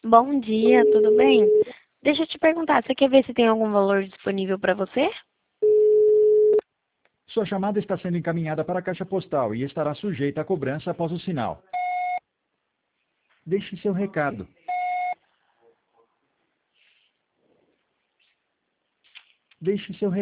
Bom dia, tudo bem? Deixa eu te perguntar, você quer ver se tem algum valor disponível para você? Sua chamada está sendo encaminhada para a caixa postal e estará sujeita a cobrança após o sinal. Deixe seu recado. Deixe seu recado.